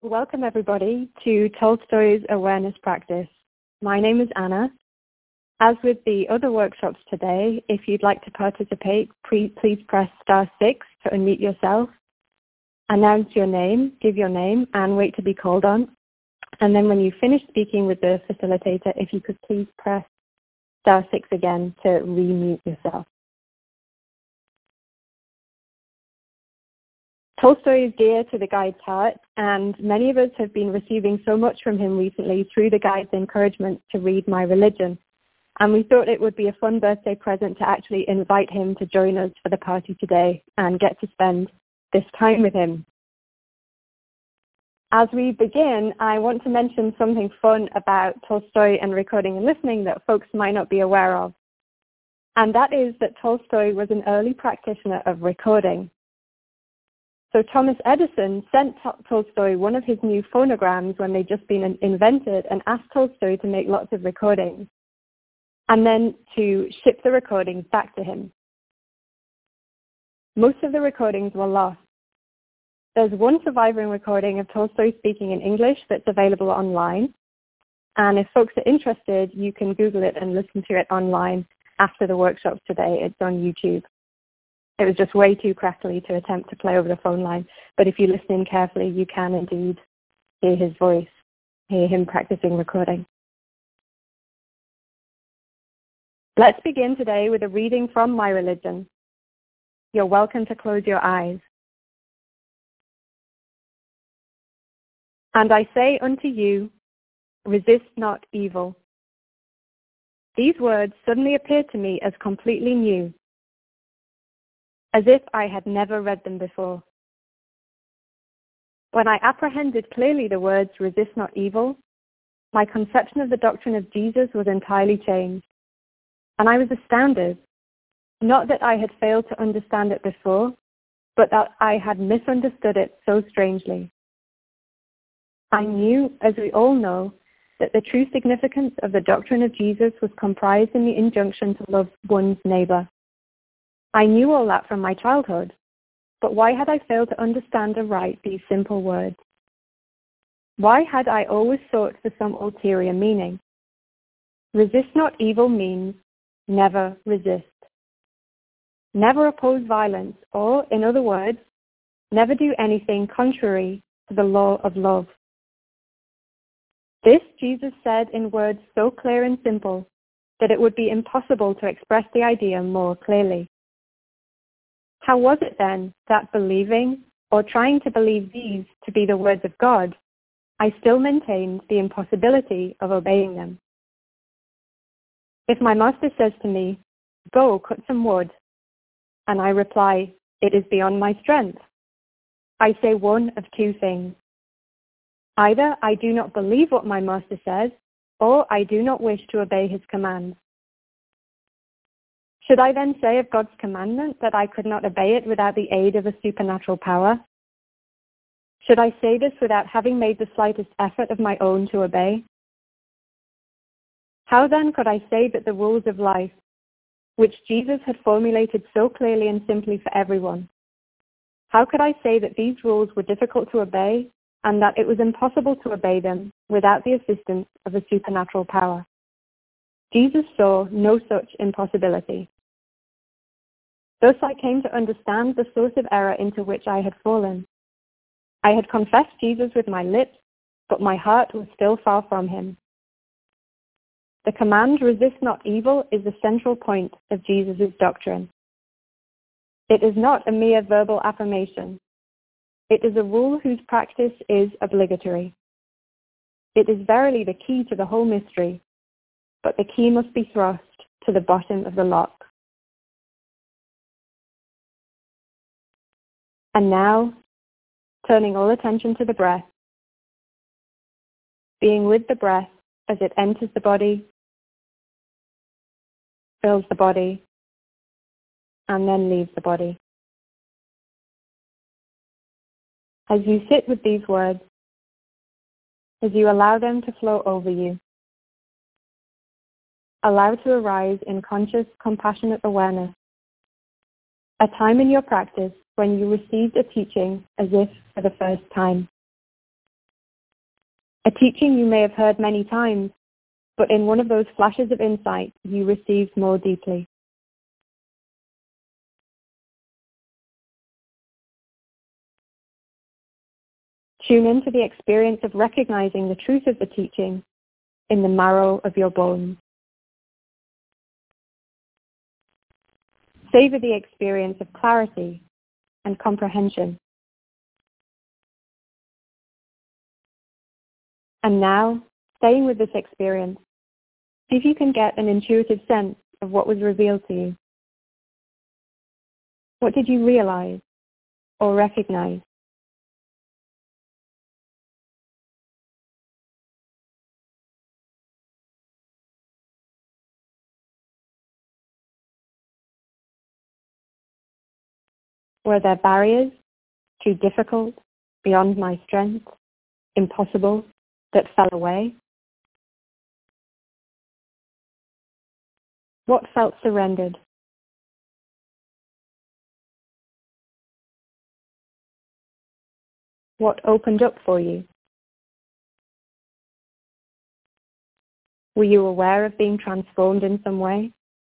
Welcome everybody to Tolstoy's Awareness Practice. My name is Anna. As with the other workshops today, if you'd like to participate, please press *6 to unmute yourself, announce your name, give your name, and wait to be called on. And then when you finish speaking with the facilitator, if you could please press *6 again to re-mute yourself. Tolstoy is dear to the guide's heart, and many of us have been receiving so much from him recently through the guide's encouragement to read My Religion. And we thought it would be a fun birthday present to actually invite him to join us for the party today and get to spend this time with him. As we begin, I want to mention something fun about Tolstoy and recording and listening that folks might not be aware of. And that is that Tolstoy was an early practitioner of recording. So Thomas Edison sent Tolstoy one of his new phonograms when they'd just been invented and asked Tolstoy to make lots of recordings and then to ship the recordings back to him. Most of the recordings were lost. There's one surviving recording of Tolstoy speaking in English that's available online. And if folks are interested, you can Google it and listen to it online after the workshop today. It's on YouTube. It was just way too crackly to attempt to play over the phone line. But if you listen in carefully, you can indeed hear his voice, hear him practicing recording. Let's begin today with a reading from My Religion. You're welcome to close your eyes. And I say unto you, resist not evil. These words suddenly appeared to me as completely new, as if I had never read them before. When I apprehended clearly the words, resist not evil, my conception of the doctrine of Jesus was entirely changed. And I was astounded, not that I had failed to understand it before, but that I had misunderstood it so strangely. I knew, as we all know, that the true significance of the doctrine of Jesus was comprised in the injunction to love one's neighbor. I knew all that from my childhood, but why had I failed to understand aright these simple words? Why had I always sought for some ulterior meaning? Resist not evil means never resist. Never oppose violence, or, in other words, never do anything contrary to the law of love. This Jesus said in words so clear and simple that it would be impossible to express the idea more clearly. How was it then that believing, or trying to believe these to be the words of God, I still maintained the impossibility of obeying them? If my master says to me, go cut some wood, and I reply, it is beyond my strength, I say one of two things. Either I do not believe what my master says, or I do not wish to obey his commands. Should I then say of God's commandment that I could not obey it without the aid of a supernatural power? Should I say this without having made the slightest effort of my own to obey? How then could I say that the rules of life, which Jesus had formulated so clearly and simply for everyone, how could I say that these rules were difficult to obey and that it was impossible to obey them without the assistance of a supernatural power? Jesus saw no such impossibility. Thus I came to understand the source of error into which I had fallen. I had confessed Jesus with my lips, but my heart was still far from him. The command, resist not evil, is the central point of Jesus' doctrine. It is not a mere verbal affirmation. It is a rule whose practice is obligatory. It is verily the key to the whole mystery, but the key must be thrust to the bottom of the lock. And now, turning all attention to the breath, being with the breath as it enters the body, fills the body, and then leaves the body. As you sit with these words, as you allow them to flow over you, allow to arise in conscious, compassionate awareness, a time in your practice when you received a teaching as if for the first time. A teaching you may have heard many times, but in one of those flashes of insight, you received more deeply. Tune into the experience of recognizing the truth of the teaching in the marrow of your bones. Savor the experience of clarity and comprehension. And now, staying with this experience, see if you can get an intuitive sense of what was revealed to you. What did you realize or recognize? Were there barriers, too difficult, beyond my strength, impossible, that fell away? What felt surrendered? What opened up for you? Were you aware of being transformed in some way?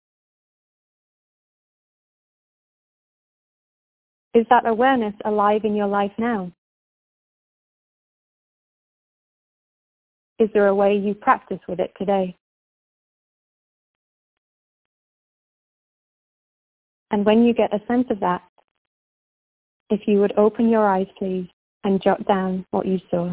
Is that awareness alive in your life now? Is there a way you practice with it today? And when you get a sense of that, if you would open your eyes, please, and jot down what you saw.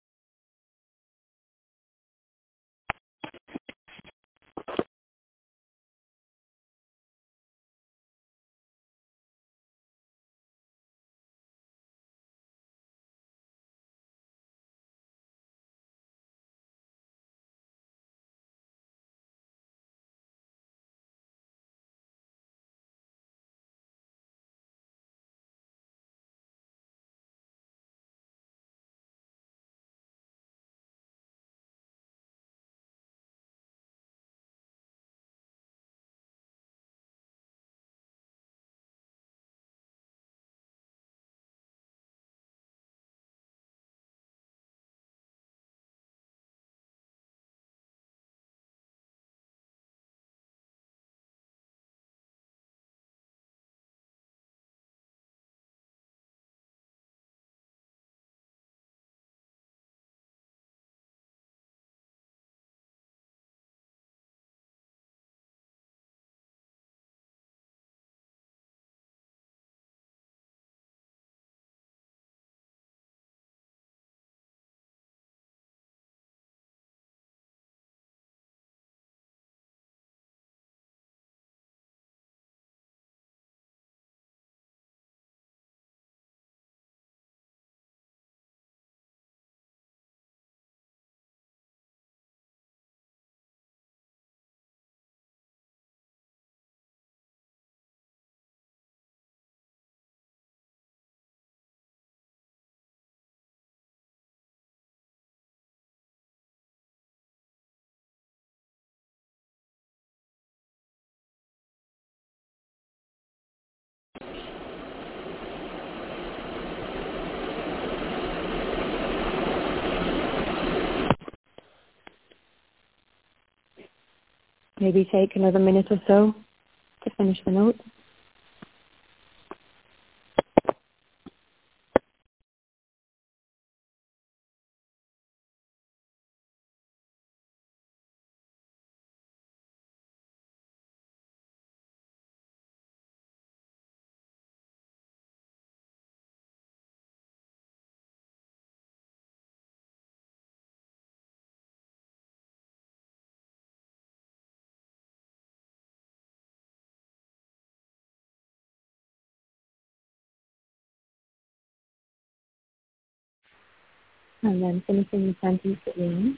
Maybe take another minute or so to finish the note. And then finishing the sentence at the end.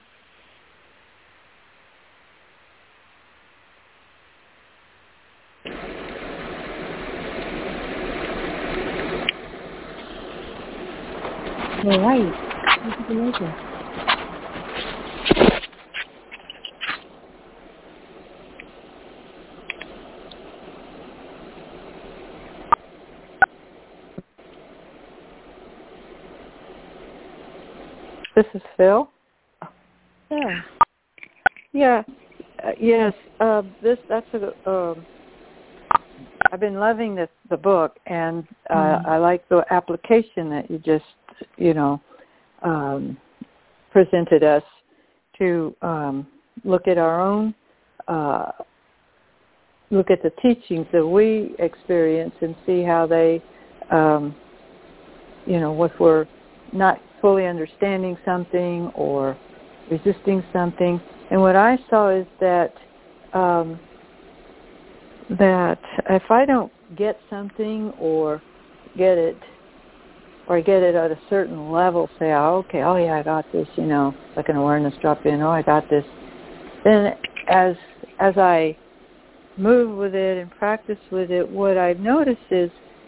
All right. What did you notice? This is Phil. share? Yeah. Yes. That's a. I've been loving the book, and I like the application that you just presented us to look at our own, look at the teachings that we experience and see how they, if we're not fully understanding something or resisting something. And what I saw is that if I don't get something or get it at a certain level, say, I got this, like an awareness drop in, I got this. Then as I move with it and practice with it, what I've noticed is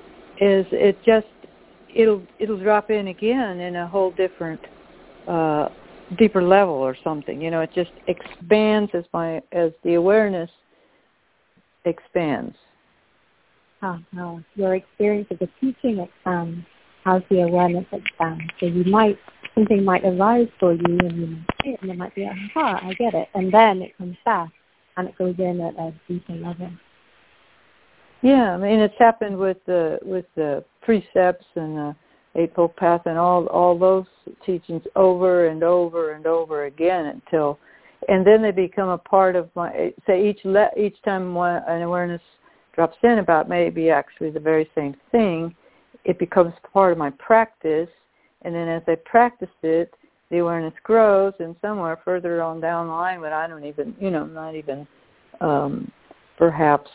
it'll drop in again in a whole different, deeper level or something. It just expands as the awareness expands. No. Your experience of the teaching expands as the awareness expands. So something might arise for you, and you might see it, and it might be I get it, and then it comes back, and it goes in at a deeper level. Yeah, I mean, it's happened with the precepts and the Eightfold Path and all those teachings over and over and over again and then they become a part of my. Say each time an awareness drops in about maybe actually the very same thing, it becomes part of my practice, and then as I practice it, the awareness grows, and somewhere further on down the line, when I don't even, not even perhaps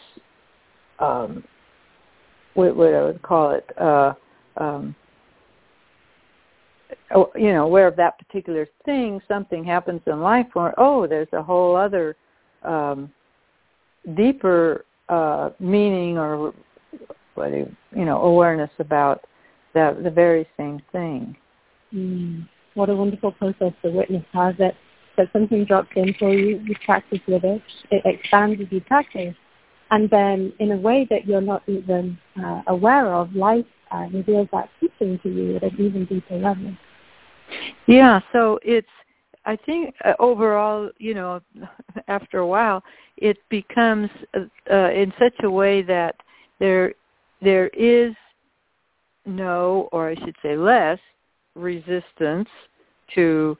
what I would call it, aware of that particular thing, something happens in life where, there's a whole other deeper meaning or awareness about the very same thing. What a wonderful process to witness has it. That something drops in for you, you practice with it, it expands as you practice, and then in a way that you're not even aware of, life reveals that teaching to you at an even deeper level. Yeah, so I think overall, after a while, it becomes in such a way that there is no, or I should say less, resistance to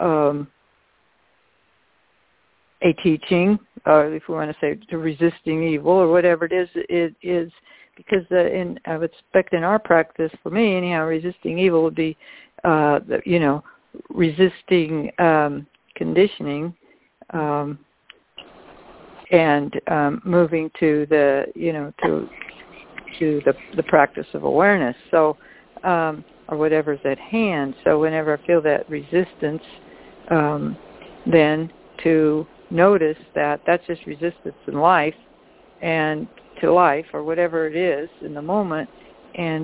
a teaching, or if we want to say to resisting evil or whatever it is because I would expect in our practice, for me anyhow, resisting evil would be resisting conditioning and moving to the the practice of awareness. So or whatever's at hand. So whenever I feel that resistance, then to notice that that's just resistance in life and to life or whatever it is in the moment, and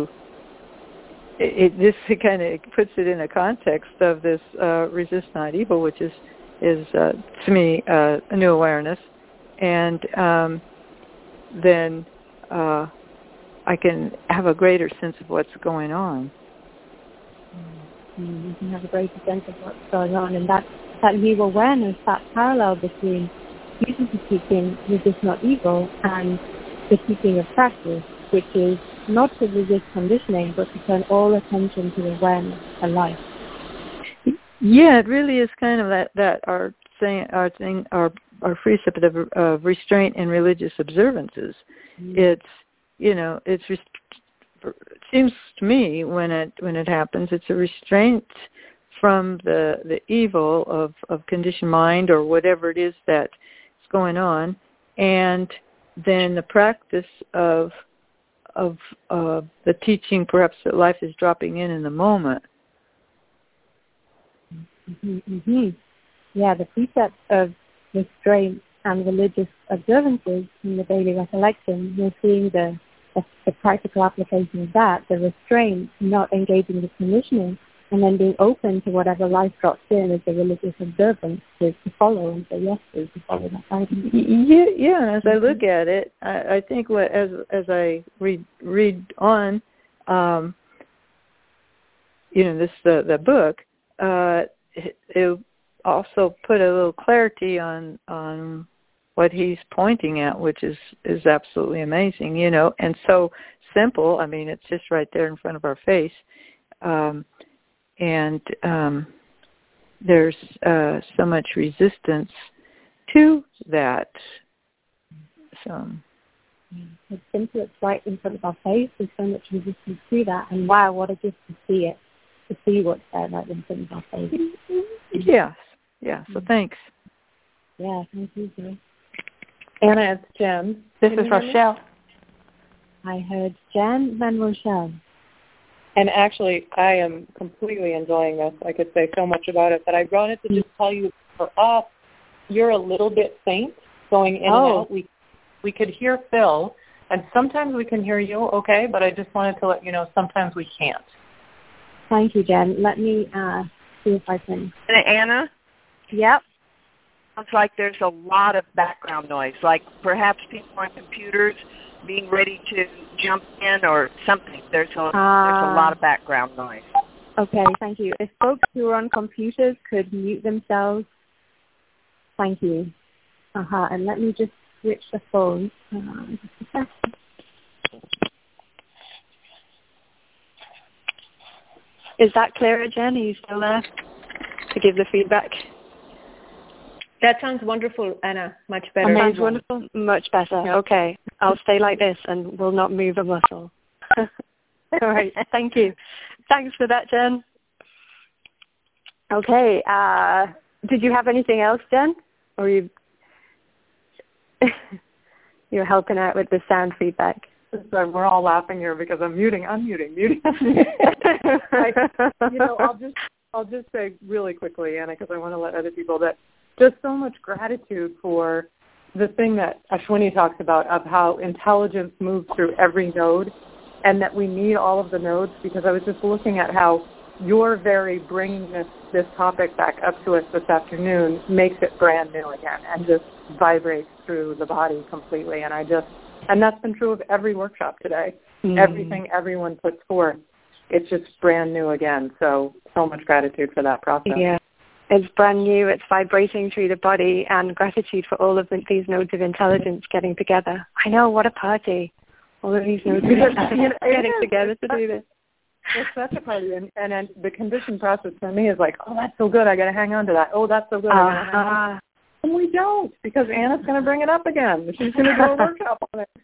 this kind of puts it in a context of this resist not evil, which is to me a new awareness, and then I can have a greater sense of what's going on. You can have a greater sense of what's going on, and that new awareness, that parallel between Jesus' teaching, resist not evil, and the teaching of practice, which is not to resist conditioning, but to turn all attention to awareness and life. Yeah, it really is kind of that our precept of restraint in religious observances. It seems to me when it happens, it's a restraint from the evil of conditioned mind or whatever it is that's going on, and then the practice of the teaching, perhaps, that life is dropping in the moment. Mm-hmm. Yeah, the precepts of restraint and religious observances in the daily recollection, you're seeing the practical application of that, the restraint, not engaging with conditioning, and then being open to whatever life drops in as the religious observance to follow and say yes to follow that guidance. Yeah. As I look at it, I think as I read on, the book, also put a little clarity on what he's pointing at, which is absolutely amazing, and so simple. I mean, it's just right there in front of our face. There's so much resistance to that. So it's simple, it's right in front of our face. There's so much resistance to that, and wow, what a gift to see it, to see what's there right in front of our face. Yes. Yeah. So thanks. Yeah, thank you, Joy. Anna, it's Jen. This is Rochelle. I heard Jen, then Rochelle. And actually, I am completely enjoying this. I could say so much about it, but I wanted to just tell you, for us, you're a little bit faint going in and out. We could hear Phil, and sometimes we can hear you okay, but I just wanted to let you know sometimes we can't. Thank you, Jen. Let me see if I can. And Anna? Yep. Sounds like there's a lot of background noise, like perhaps people on computers being ready to jump in or something. There's a lot of background noise. Okay, thank you. If folks who are on computers could mute themselves, thank you. And let me just switch the phone. Just a second. Is that clearer, Jen? Are you still there to give the feedback? That sounds wonderful, Anna. Much better. Sounds wonderful? Much better. Yeah. Okay. I'll stay like this and will not move a muscle. All right. Thank you. Thanks for that, Jen. Okay. Did you have anything else, Jen? Or you're helping out with the sound feedback? Sorry, we're all laughing here because I'm muting. I'll just say really quickly, Anna, because I want to let other people, that just so much gratitude for the thing that Ashwini talks about, of how intelligence moves through every node, and that we need all of the nodes, because I was just looking at how your very bringing this topic back up to us this afternoon makes it brand new again and just vibrates through the body completely. And that's been true of every workshop today. Mm-hmm. Everything everyone puts forth, it's just brand new again. So much gratitude for that process. Yeah. It's brand new. It's vibrating through the body, and gratitude for all of these nodes of intelligence getting together. I know, what a party. All of these nodes getting together to do this. It's such a party. And the conditioned process for me is like, oh, that's so good. I got to hang on to that. Oh, that's so good. I got to hang on. And we don't, because Anna's going to bring it up again. She's going to do a workshop on it.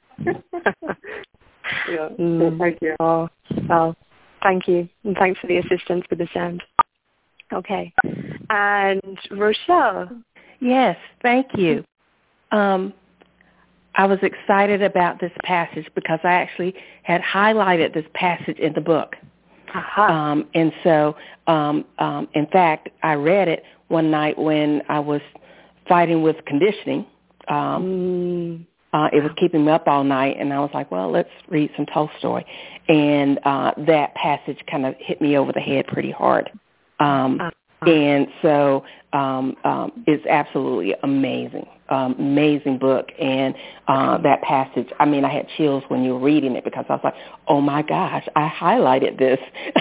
Yeah. So thank you. Oh, thank you. And thanks for the assistance with the sound. Okay. And Rochelle. Yes, thank you. I was excited about this passage because I actually had highlighted this passage in the book. And so, in fact, I read it one night when I was fighting with conditioning. It was keeping me up all night, and I was like, well, let's read some Tolstoy. And that passage kind of hit me over the head pretty hard. And so it's absolutely amazing, amazing book. And that passage, I mean, I had chills when you were reading it because I was like, oh, my gosh, I highlighted this.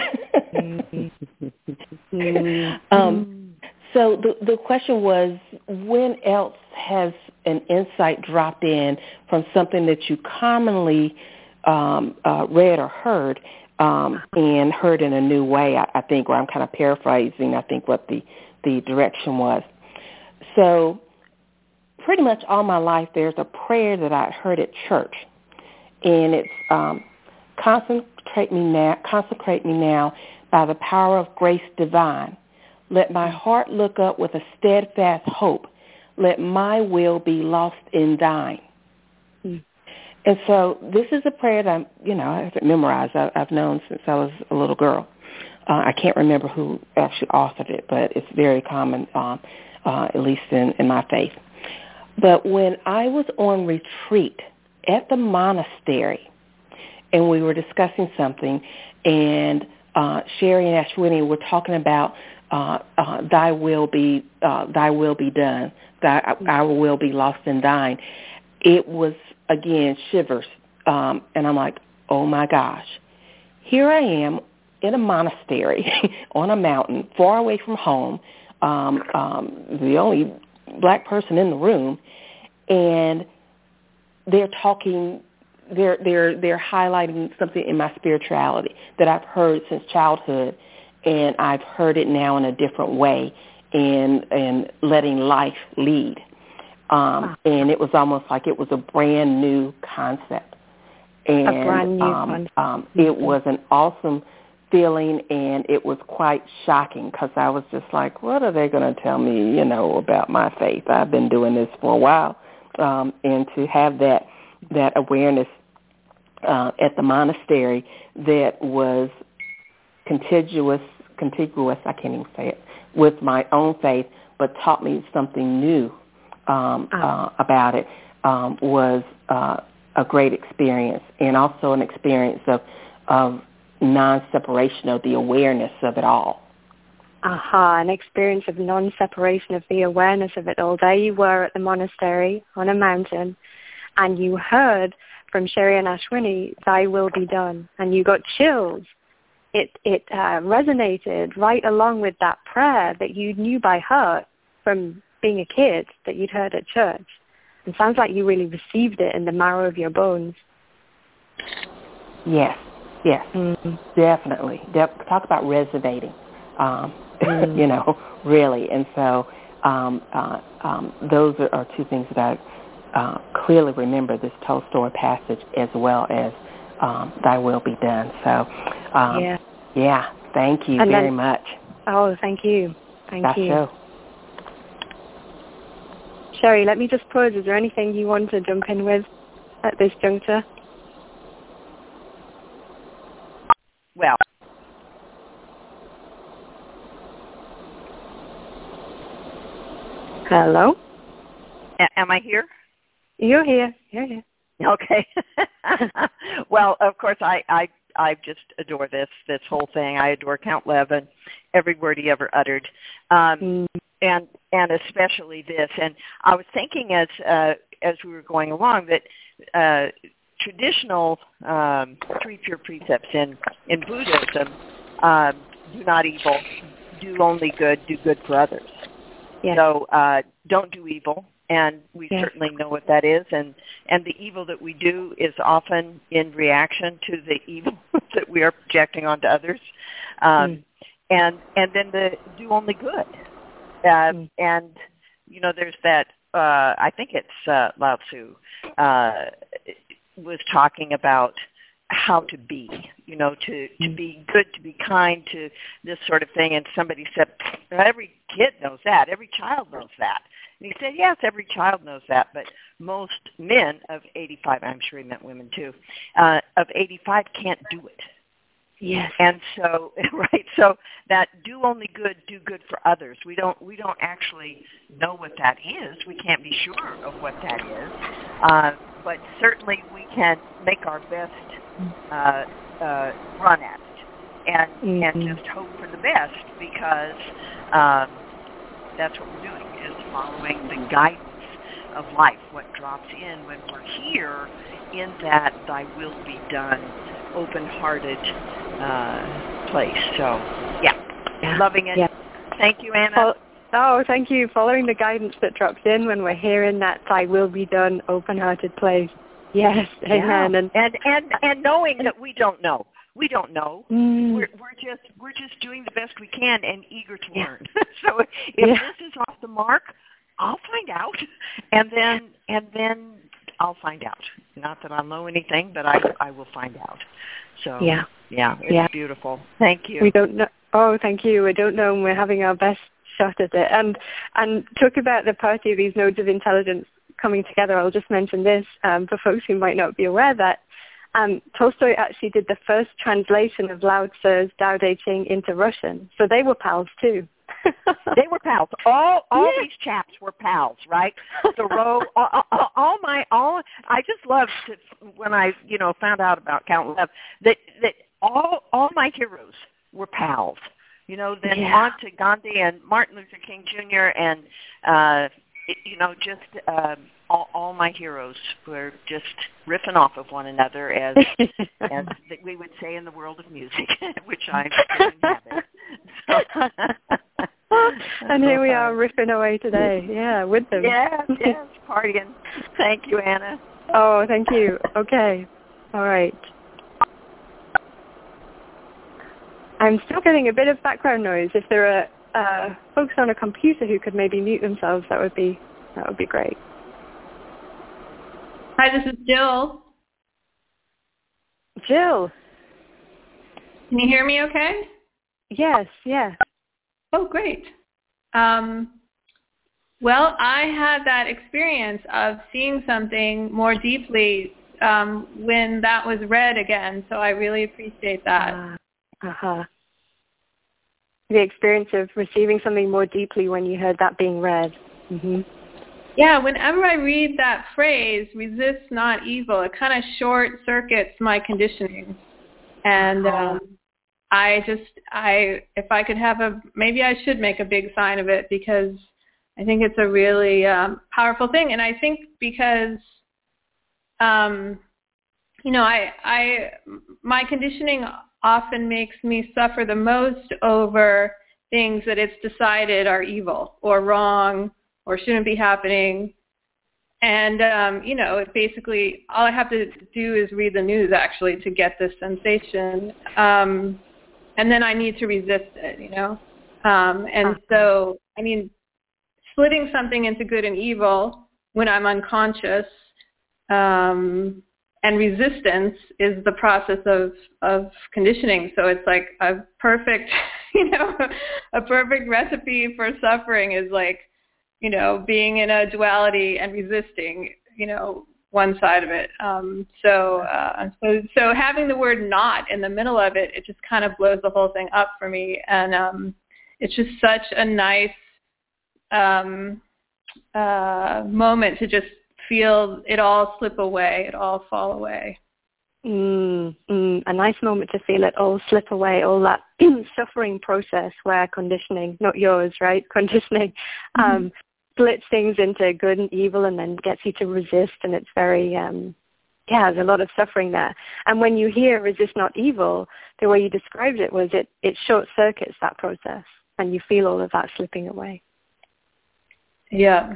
So the question was, when else has an insight dropped in from something that you commonly read or heard, and heard in a new way, I think, or I'm kind of paraphrasing, I think, what the direction was. So pretty much all my life there's a prayer that I heard at church, and it's consecrate me now by the power of grace divine. Let my heart look up with a steadfast hope. Let my will be lost in thine. And so this is a prayer that I haven't memorized. I've known since I was a little girl. I can't remember who actually authored it, but it's very common, at least in my faith. But when I was on retreat at the monastery, and we were discussing something, and Sherry and Ashwini were talking about thy will be done, our will be lost in thine. It was, again, shivers. And I'm like, oh, my gosh. Here I am in a monastery on a mountain, far away from home, the only black person in the room, and they're talking. They're highlighting something in my spirituality that I've heard since childhood, and I've heard it now in a different way, and letting life lead. And it was almost like it was a brand new concept. And a brand new concept. It was an awesome feeling, and it was quite shocking because I was just like, what are they going to tell me, about my faith? I've been doing this for a while. And to have that awareness at the monastery that was contiguous, I can't even say it, with my own faith, but taught me something new about it, was a great experience, and also an experience of non-separation, of the awareness of it all. An experience of non-separation, of the awareness of it all. There you were at the monastery on a mountain, and you heard from Sherry and Ashwini, "Thy will be done," and you got chills. It resonated right along with that prayer that you knew by heart from being a kid, that you'd heard at church. It sounds like you really received it in the marrow of your bones. Yes, definitely. Talk about resonating, really. And so those are two things that I clearly remember, this Tolstoy passage as well as Thy Will Be Done. So, thank you very much. Oh, thank you. Thank you. Show. Sherry, let me just pause. Is there anything you want to jump in with at this juncture? Well, hello? Am I here? You're here. You're here. Okay. Well, of course, I just adore this whole thing. I adore Count Lev and every word he ever uttered, and especially this. And I was thinking as we were going along that traditional three pure precepts in Buddhism: do not evil, do only good, do good for others. Yes. So don't do evil. And we certainly know what that is, and the evil that we do is often in reaction to the evil that we are projecting onto others, and then the do only good, and there's that. I think it's Lao Tzu was talking about how to be, to be good, to be kind, to this sort of thing. And somebody said, every kid knows that, every child knows that. And he said, yes, every child knows that, but most men of 85, I'm sure he meant women too, of 85 can't do it. Yes. And so, so that do only good, do good for others. We don't actually know what that is. We can't be sure of what that is. But certainly we can make our best run at it and just hope for the best, because that's what we're doing, is following the guidance of life, what drops in when we're here in that Thy will be done, open-hearted place. So, loving it. Yeah. Thank you, Anna. Thank you. Following the guidance that drops in when we're here in that Thy will be done, open-hearted place. Yes, amen. And knowing that we don't know. We don't know. We're just doing the best we can and eager to learn. So if this is off the mark, I'll find out, and then I'll find out. Not that I'll know anything, but I will find out. So it's beautiful. Thank you. We don't know. Oh, thank you. We don't know, and we're having our best shot at it. And talk about the party of these nodes of intelligence coming together. I'll just mention this for folks who might not be aware that Tolstoy actually did the first translation of Lao Tzu's Tao Te Ching into Russian, so they were pals too. They were pals. All these chaps were pals, right? Thoreau, I just loved when I found out about Count Lev that all my heroes were pals. Then on to Gandhi and Martin Luther King Jr. and all my heroes were just riffing off of one another, as we would say in the world of music, which I'm still inhabit. And here we are riffing away today. Yeah, with them. Yes, partying. Thank you, Anna. Oh, thank you. Okay. All right. I'm still getting a bit of background noise. If there are folks on a computer who could maybe mute themselves, that would be great. Hi, this is Jill. Jill. Can you hear me okay? Yes, yeah. Oh, great. Well, I had that experience of seeing something more deeply when that was read again, so I really appreciate that. The experience of receiving something more deeply when you heard that being read. Mm-hmm. Yeah, whenever I read that phrase, resist not evil, it kind of short circuits my conditioning. And if I could have maybe I should make a big sign of it, because I think it's a really powerful thing. And I think because, my conditioning often makes me suffer the most over things that it's decided are evil or wrong or shouldn't be happening. And, it basically, all I have to do is read the news, actually, to get this sensation. And then I need to resist it, So, splitting something into good and evil when I'm unconscious, and resistance is the process of conditioning. So it's like a perfect, a perfect recipe for suffering is like, being in a duality and resisting, one side of it. So having the word not in the middle of it, it just kind of blows the whole thing up for me. And it's just such a nice moment to just feel it all slip away, it all fall away. A nice moment to feel it all slip away, all that suffering process where conditioning, not yours, right? Conditioning splits things into good and evil and then gets you to resist, and it's very, there's a lot of suffering there. And when you hear resist not evil, the way you described it was it short circuits that process and you feel all of that slipping away. Yeah,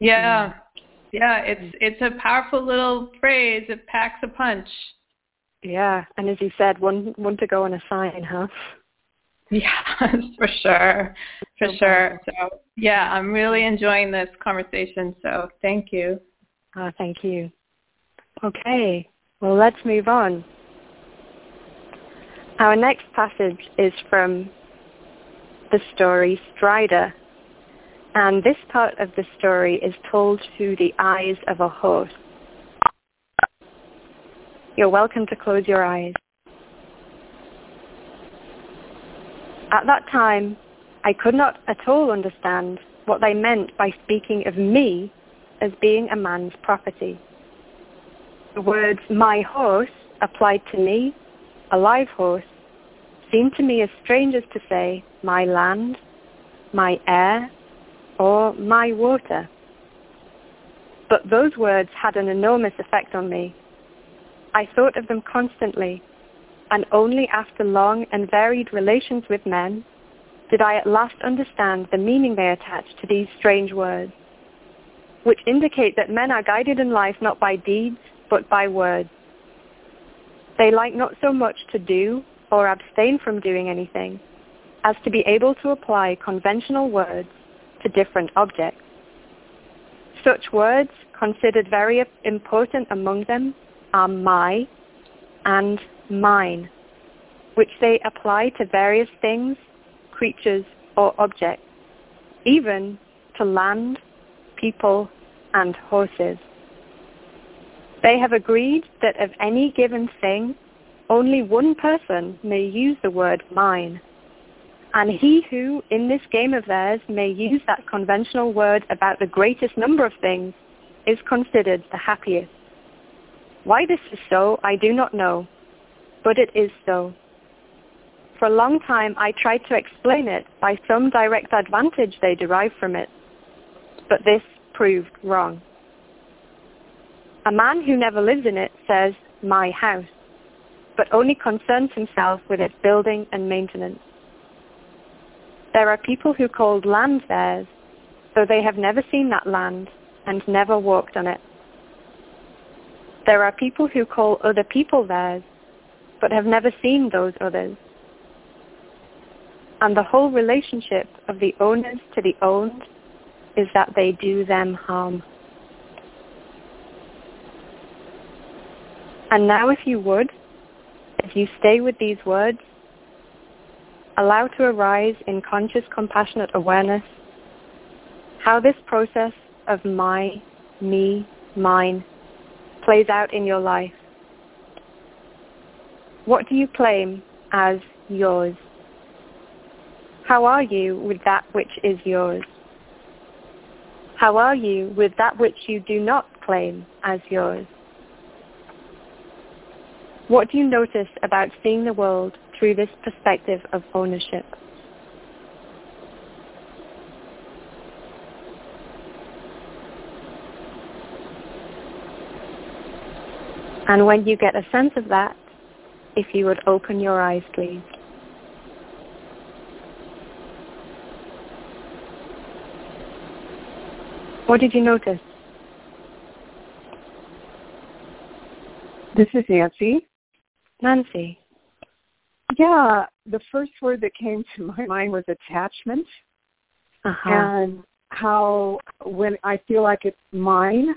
it's a powerful little phrase. It packs a punch. Yeah, and as you said, one to go on a sign, huh? Yeah, for sure. So, yeah, I'm really enjoying this conversation, so thank you. Thank you. Okay, well, let's move on. Our next passage is from the story Strider. And this part of the story is told through the eyes of a horse. You're welcome to close your eyes. At that time, I could not at all understand what they meant by speaking of me as being a man's property. The words my horse applied to me, a live horse, seemed to me as strange as to say my land, my air, or my water. But those words had an enormous effect on me. I thought of them constantly, and only after long and varied relations with men did I at last understand the meaning they attach to these strange words, which indicate that men are guided in life not by deeds, but by words. They like not so much to do or abstain from doing anything, as to be able to apply conventional words to different objects. Such words, considered very important among them, are my and mine, which they apply to various things, creatures, or objects, even to land, people, and horses. They have agreed that of any given thing, only one person may use the word mine, and he who, in this game of theirs, may use that conventional word about the greatest number of things is considered the happiest. Why this is so, I do not know, but it is so. For a long time, I tried to explain it by some direct advantage they derive from it, but this proved wrong. A man who never lives in it says, my house, but only concerns himself with its building and maintenance. There are people who called land theirs, though they have never seen that land and never walked on it. There are people who call other people theirs, but have never seen those others. And the whole relationship of the owners to the owned is that they do them harm. And now if you would, as you stay with these words, allow to arise in conscious, compassionate awareness how this process of my, me, mine plays out in your life. What do you claim as yours? How are you with that which is yours? How are you with that which you do not claim as yours? What do you notice about seeing the world through this perspective of ownership? And when you get a sense of that, if you would open your eyes, please. What did you notice? This is Nancy. Nancy. Yeah, the first word that came to my mind was attachment. Uh-huh. And how when I feel like it's mine,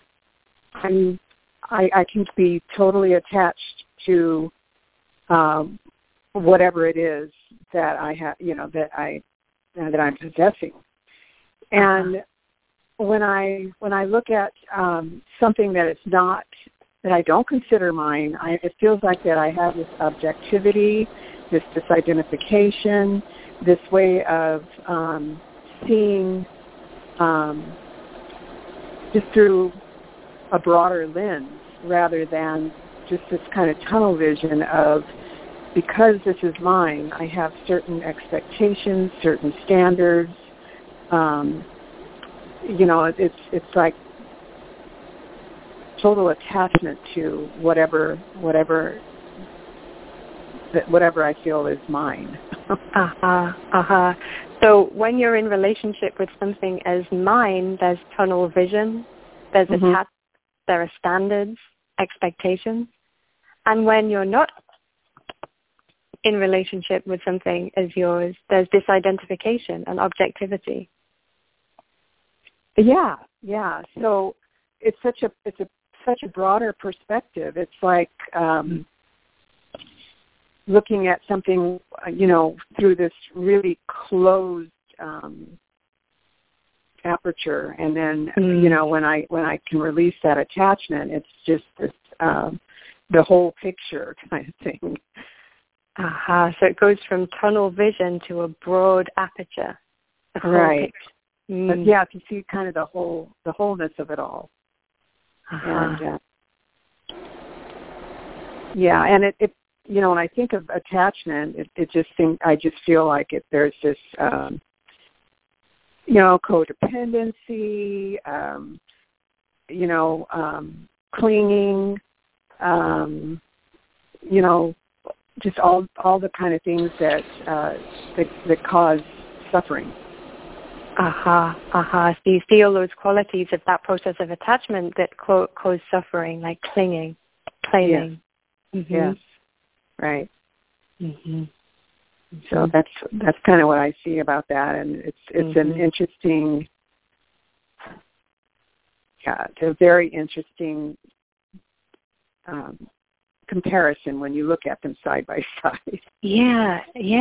I can be totally attached to whatever it is that I have, that I'm possessing. And when I look at something that is not, that I don't consider mine, it feels like that I have this objectivity, this identification, this way of seeing just through a broader lens rather than just this kind of tunnel vision of, because this is mine, I have certain expectations, certain standards. It's like total attachment to whatever I feel is mine. So when you're in relationship with something as mine, there's tunnel vision, there's attachment, there are standards, expectations. And when you're not in relationship with something as yours, there's disidentification and objectivity. Yeah. So it's such a broader perspective. It's like looking at something, through this really closed aperture, and then when I can release that attachment, it's just this the whole picture kind of thing. So it goes from tunnel vision to a broad aperture. Right. But yeah, to see kind of the wholeness of it all. And and it when I think of attachment, I just feel like there's this codependency, clinging, just all the kind of things that cause suffering. So you feel those qualities of that process of attachment that cause suffering, like clinging, claiming. Yes. Yes. Right. So that's kind of what I see about that, and it's an interesting, it's a very interesting comparison when you look at them side by side. Yes.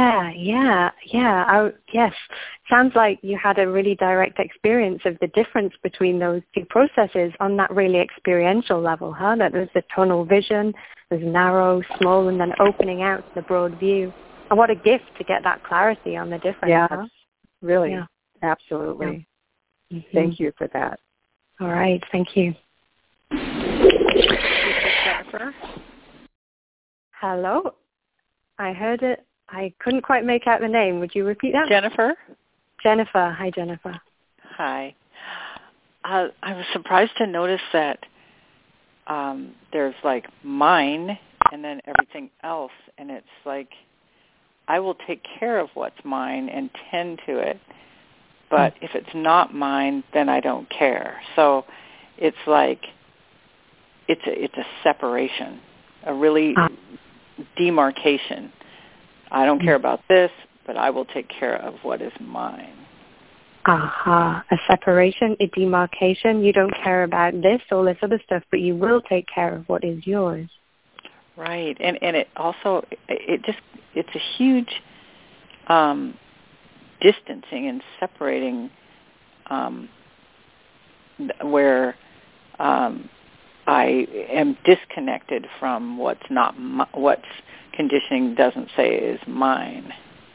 Sounds like you had a really direct experience of the difference between those two processes on that really experiential level, huh? That there's the tunnel vision, there's narrow, small, and then opening out to the broad view. And what a gift to get that clarity on the difference. Yeah, huh? Really. Yeah. Absolutely. Yeah. Thank you for that. All right. Thank you. Jennifer? Hello. I heard it. I couldn't quite make out the name. Would you repeat that? Jennifer? Jennifer. Hi, Jennifer. Hi. I was surprised to notice that there's like mine and then everything else, and it's like I will take care of what's mine and tend to it. But if it's not mine, then I don't care. So it's like it's a separation, a really demarcation. I don't care about this, but I will take care of what is mine. A separation, a demarcation. You don't care about this, all this other stuff, but you will take care of what is yours. Right, and it also it's a huge distancing and separating where I am disconnected from what's not what's conditioning doesn't say is mine,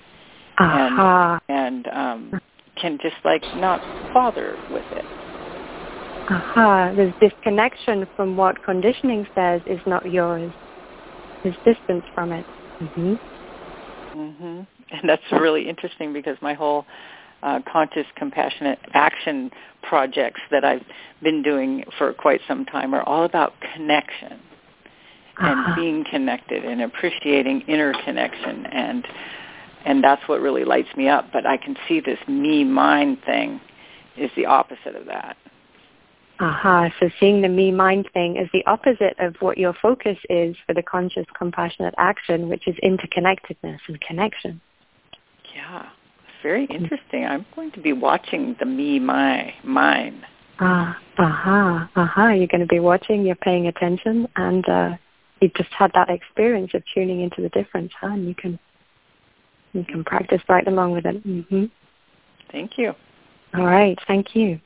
and can just like not bother with it. There's disconnection from what conditioning says is not yours. There's distance from it. And that's really interesting because my whole conscious, compassionate action projects that I've been doing for quite some time are all about connection and being connected and appreciating inner connection, and that's what really lights me up. But I can see this me-mine thing is the opposite of that. So seeing the me-mind thing is the opposite of what your focus is for the conscious, compassionate action, which is interconnectedness and connection. Yeah, it's very interesting. I'm going to be watching the me-mine. You're going to be watching, you're paying attention, and you've just had that experience of tuning into the difference, and you can practice right along with it. Thank you. All right, thank you.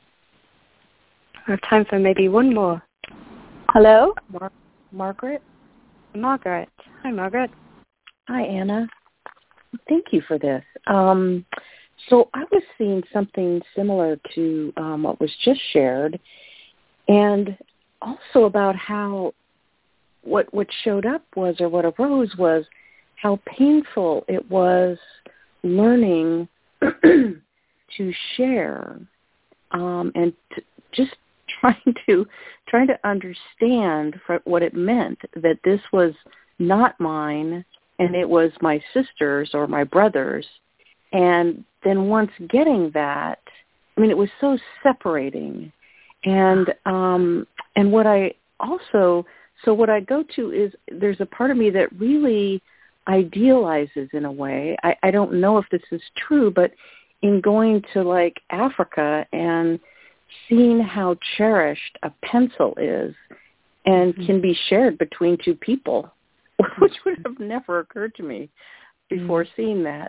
We have time for maybe one more. Hello? Margaret? Margaret. Hi, Margaret. Hi, Anna. Thank you for this. So I was seeing something similar to what was just shared, and also about how what showed up was, or what arose was, how painful it was learning to share and just trying to understand what it meant that this was not mine and it was my sister's or my brother's. And then once getting that, I mean, it was so separating. And what I also, so what I go to is there's a part of me that really idealizes in a way. I don't know if this is true, but in going to like Africa and seeing how cherished a pencil is and can be shared between two people, which would have never occurred to me before seeing that.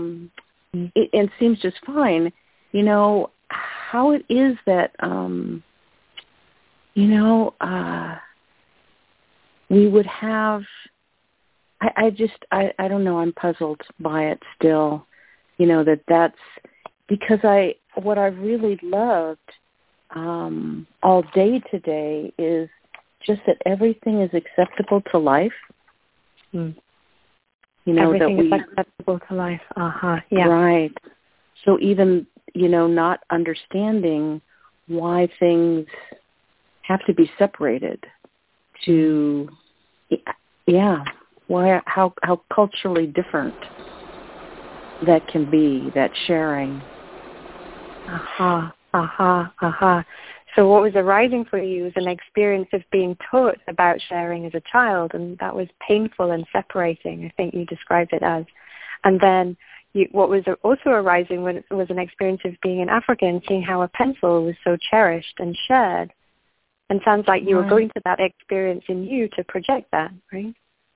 It seems just fine, you know, how it is that, we would have, I don't know, I'm puzzled by it still, you know, that's because what I've really loved all day today is just that everything is acceptable to life. You know, everything that is acceptable to life. Yeah. Right. So even, you know, not understanding why things have to be separated to, why, how culturally different that can be, that sharing. So what was arising for you was an experience of being taught about sharing as a child, and that was painful and separating, I think you described it as. And then what was also arising was an experience of being in Africa and seeing how a pencil was so cherished and shared. And sounds like you were going to that experience in you to project that, right?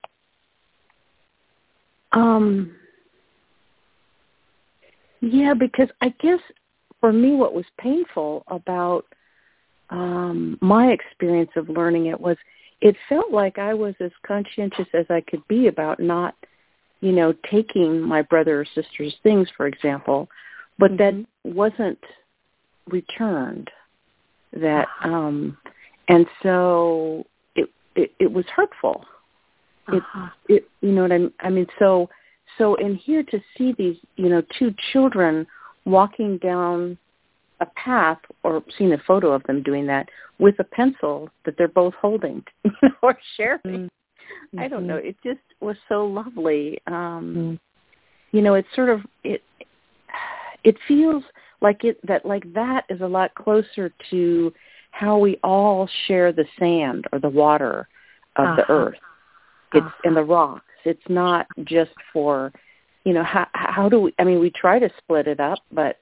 Yeah, because I guess for me what was painful about my experience of learning it was it felt like I was as conscientious as I could be about not, you know, taking my brother or sister's things, for example, but that wasn't returned. That and so it was hurtful. It you know what I mean? So in here to see these, you know, two children walking down a path, or seeing a photo of them doing that with a pencil that they're both holding, you know, or sharing. I don't know. It just was so lovely. it's sort of it feels like that is a lot closer to how we all share the sand or the water of the earth. It's in the rocks. It's not just for, how do we, we try to split it up, but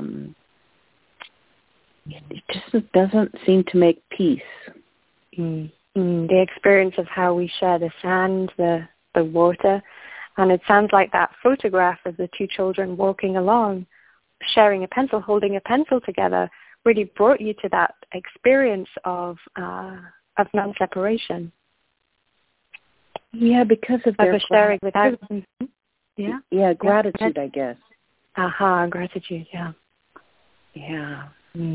it just doesn't seem to make peace. The experience of how we share the sand, the water, and it sounds like that photograph of the two children walking along, sharing a pencil, holding a pencil together, really brought you to that experience of non-separation. Yeah, because of their sharing without. Yeah, gratitude, I guess. Gratitude. Yeah. Yeah.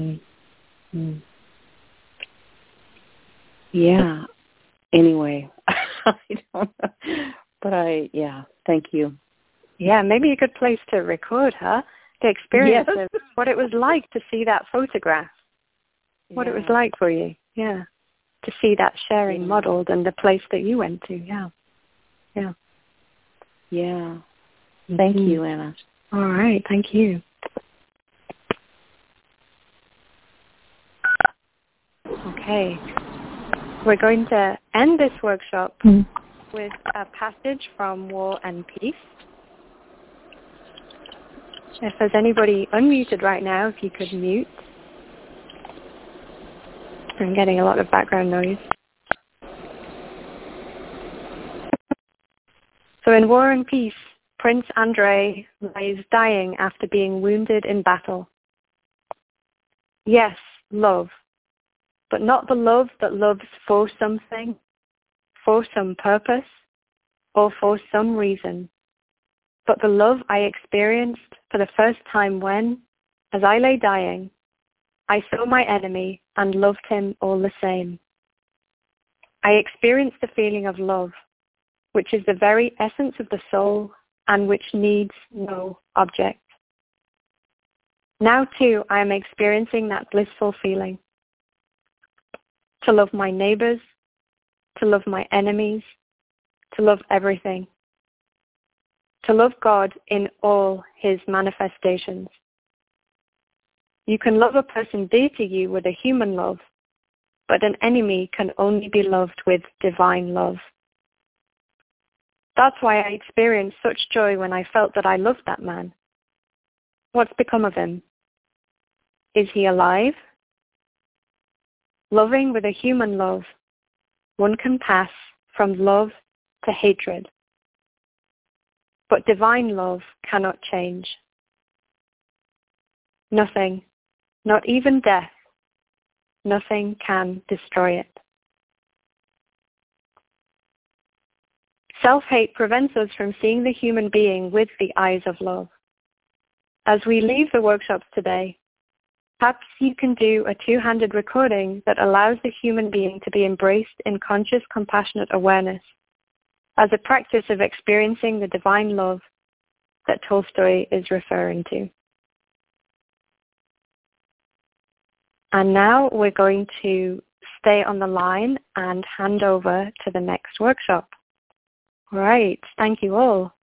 Yeah. Anyway, I don't know, but thank you. Yeah, maybe a good place to record the experience of what it was like to see that photograph. What it was like for you. Yeah. To see that sharing modeled and the place that you went to. Yeah. Thank you, Anna. All right. Thank you. Okay. We're going to end this workshop with a passage from War and Peace. If there's anybody unmuted right now, if you could mute. I'm getting a lot of background noise. So in War and Peace, Prince Andrei lies dying after being wounded in battle. Yes, love, but not the love that loves for something, for some purpose, or for some reason, but the love I experienced for the first time when, as I lay dying, I saw my enemy and loved him all the same. I experienced the feeling of love, which is the very essence of the soul and which needs no object. Now too, I am experiencing that blissful feeling. To love my neighbors, to love my enemies, to love everything. To love God in all his manifestations. You can love a person dear to you with a human love, but an enemy can only be loved with divine love. That's why I experienced such joy when I felt that I loved that man. What's become of him? Is he alive? Loving with a human love, one can pass from love to hatred. But divine love cannot change. Nothing, not even death, nothing can destroy it. Self-hate prevents us from seeing the human being with the eyes of love. As we leave the workshops today, perhaps you can do a two-handed recording that allows the human being to be embraced in conscious, compassionate awareness as a practice of experiencing the divine love that Tolstoy is referring to. And now we're going to stay on the line and hand over to the next workshop. All right. Thank you all.